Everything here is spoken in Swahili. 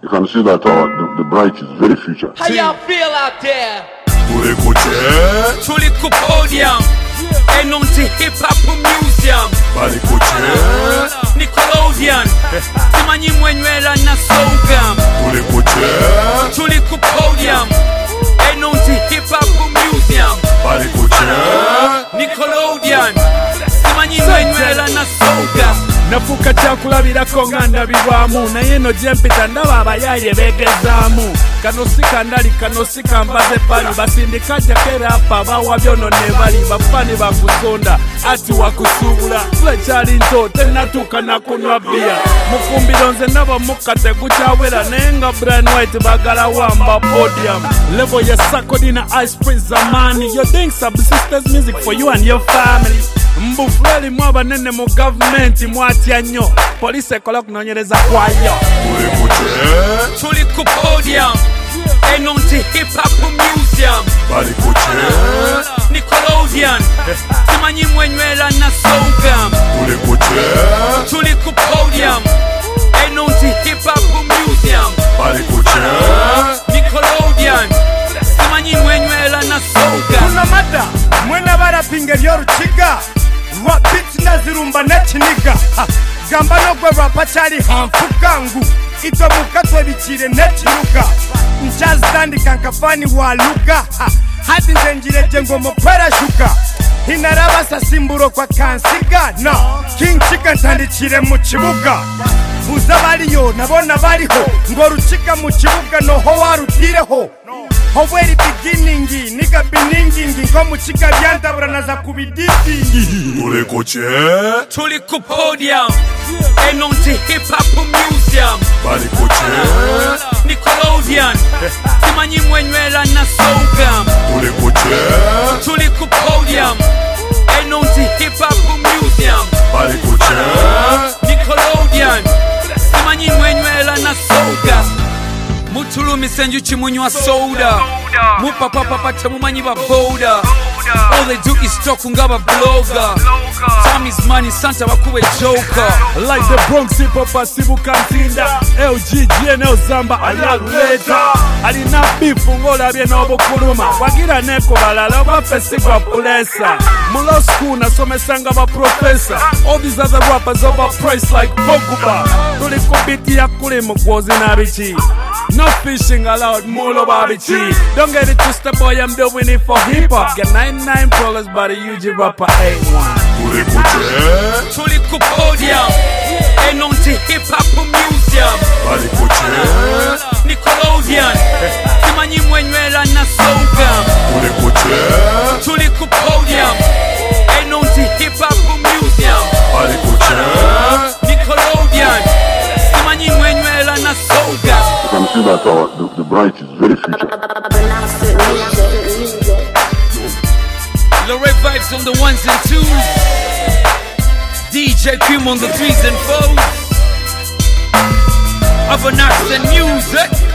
You can see that the bright is very future. How y'all feel out there? Tuli ku podium, enonti hip hop museum. Nickelodeon, simanyi mwenywela na sogam. Tuli ku podium, enonti hip hop museum. Nickelodeon, simanyi mwenywela na sogam. Nafuka kyakulabirako nga ndabibwamu naye no gye mpita ndaba abayaye beegezaamu kano si kandali kano si kambaze bali basindika jakerapa bawa byono ne bali bafani bakuzonda ati wakusuubula tulakyali nto tennatuuka nakunywa bbiya mufumbiro nze ndaba mukka tegukyawera naye nga Brian White bagala wamba podium level ya sakodina ice prince zamani you're doing subsistence music for you and your family mbufuleli mu abanene mu gavumenti mwatya nnyo poliisi ekola okunoonyereza kwayo tuli ku podium enonti hip hop museum Nickelodeon simanyi mwenywela na sogam tuli ku podium enonti hip hop museum Nickelodeon simanyi mwenywela na sogam tunamada mwena barapinga ebyorukiga rap beats nazirumba nekiniga gamba nogwe rapa cyari hamfukangu ito mukatwe bikire nekiruga ncyazitandika nkafani waluga hadi nzenjire jengo mopera shuka hinarabasa simburo kwa kansiga no king chicken ntandikire mu kibuga buza bariyo nabona bariho ngo rukiga mu kibuga noho warutireho Howeri beginning, nigga beginning, nko mukiga byantabura naza kubididingi. Tuli ku podium, enonti hip hop museum. Nickelodeon, simanyi mwenywela na sogam. Tuli ku podium, enonti hip hop museum. Nickelodeon, simanyi mwenywela na sogam. Mutulumi senju chimunywa soda Mupapapapa temumanyi ba boda All they do is talk ngaba blogger Time is money, Santa wakube joker Like the Bronx hip-hop asibuka ntinda LG, GNL Zamba, alaguleta Alina beef ngolabye n'obukuluma Wagira neko balala bafesigwa pulesa Mulo school nasomesanga ba professor All these other rappers overpriced like Pogba Tuli kubiti ya kuli mugwozi na bichi No fishing allowed, Molo Babichi. Don't get it twisted, boy, I'm doing it for hip-hop. Get 99 dollars by the UG rapper A1. Tuli ku podium, enonti hip-hop museum. Nickelodeon, simanyi mwenywela na sogam. Tuli ku podium, enonti hip-hop museum. Nickelodeon, simanyi mwenywela na sogam. You can see that the bright is very future. Lorette vibes on the ones and twos. DJ Pum on the threes and fours. Of an accent music.